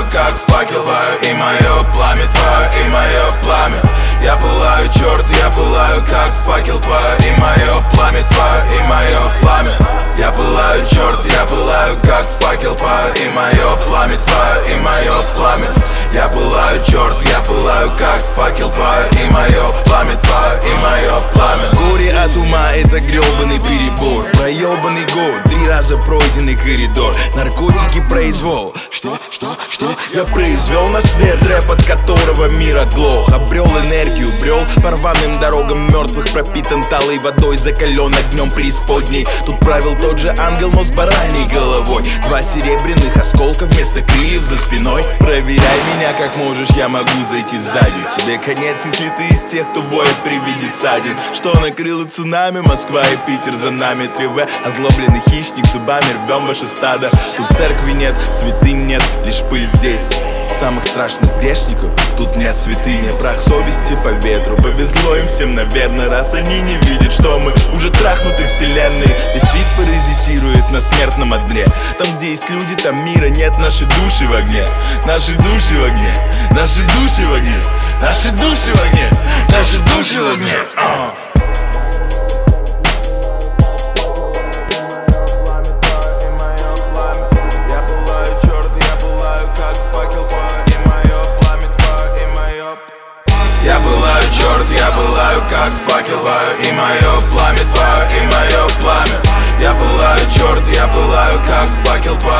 пылаю, как факел, твое и мое пламя, твое и мое пламя. Я пылаю, черт, я пылаю, как факел, твое и мое пламя, твое и мое пламя. Я пылаю, черт, я пылаю, как факел, твое и мое пламя, твое и мое пламя. Я пылаю, черт, я пылаю, как факел, твое и мое пламя, твое и мое пламя. Горе от ума — это гребаный перебор. Проебанный год, 3 раза пройденный коридор. Наркотики, произвол. Что? Я произвел на свет рэп, от которого мир оглох. Обрел энергию, брел по рваным дорогам мертвых, пропитан талой водой, закален огнем преисподней. Тут правил тот же ангел, но с бараньей головой. 2 серебряных осколка вместо крыльев за спиной. Проверяй меня как можешь, я могу зайти сзади. Тебе конец, если ты из тех, кто воет при виде ссадин. Что накрыло цунами, Москва и Питер за нами 3В. Озлобленный хищник, зубами рвем ваше стадо. Тут церкви нет, святынь нет, лишь пыль здесь. Самых страшных грешников тут нет святыни. Прах совести по ветру, повезло им всем, наверное, раз они не видят, что мы уже трахнуты вселенной. Весь вид паразитирует на смертном одре. Там, где есть люди, там мира нет. Наши души в огне, наши души в огне, наши души в огне, наши души в огне, наши души в огне. Я пылаю, черт, я пылаю, как факел, твое и мое пламя, твое и мое пламя. Я пылаю, черт, я пылаю, как факел, твое